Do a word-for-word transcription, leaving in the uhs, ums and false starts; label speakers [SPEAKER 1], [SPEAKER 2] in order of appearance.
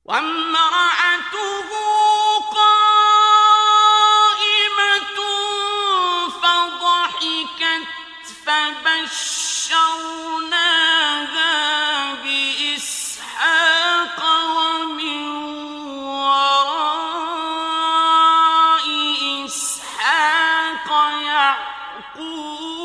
[SPEAKER 1] وامرأته قائمة فضحكت فبشرناها بإسحاق ومن وراء إسحاق يعقوب